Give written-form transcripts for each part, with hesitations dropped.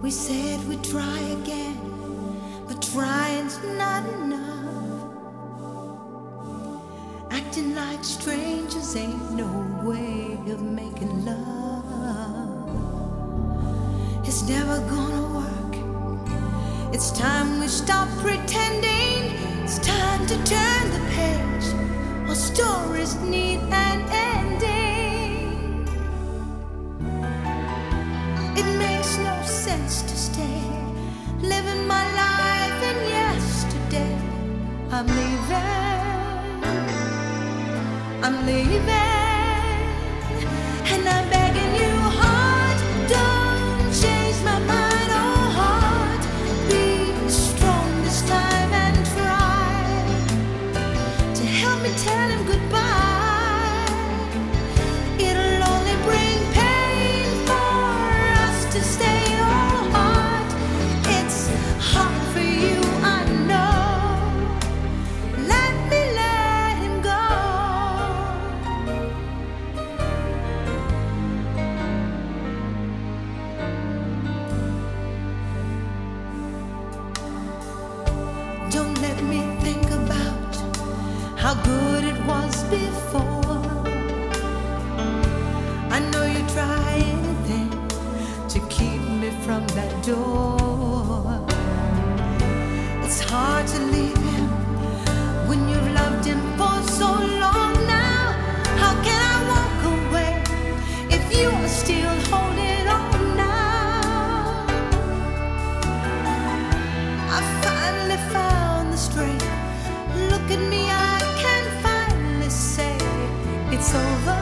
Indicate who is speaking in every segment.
Speaker 1: We said we'd try again, but trying's not enough. Acting like strangers ain't no way of making love. It's never gonna work. It's time we stop pretending. It's time to turn the page. Our stories need an ending. It makes no sense to stay living my life in yesterday. I'm leaving, and I'm begging you, heart, don't change my mind. Oh, heart, be strong this time and try to help me tell him goodbye. It'll only bring pain for us to stay. Oh, heart, it's hard for you, I know. Let me let him go. Don't let me think about how good it was before. I know you try anything to keep me from that door. It's hard to leave him when you've loved him for so long now. How can I walk away if you are still holding on now? I finally found the strength. Look at me, I can finally say it's over.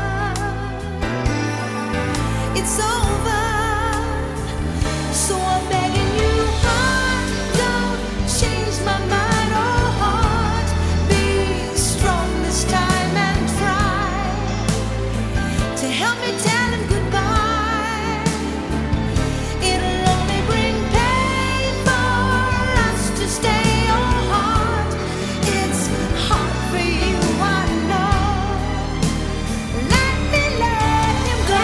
Speaker 1: It's over. So I'm begging you, heart, don't change my mind. Oh, heart, be strong this time and try to help me tell him goodbye. It'll only bring pain for us to stay. Oh, heart, it's hard for you, I know. Let me let him go.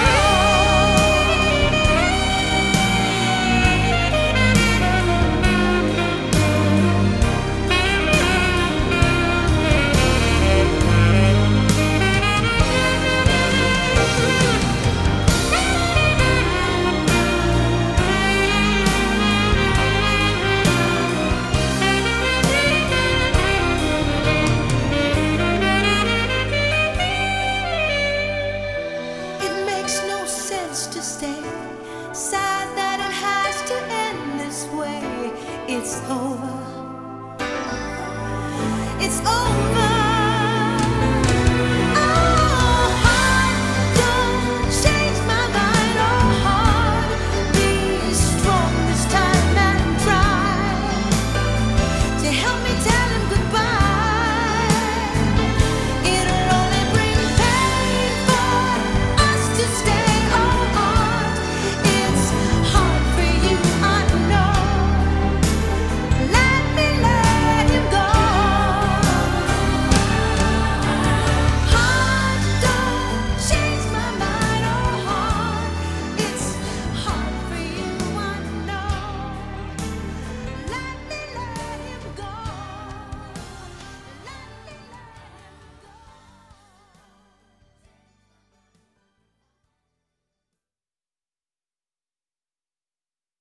Speaker 1: It makes no sense to stay. Sad that it has to end this way. It's over. It's over.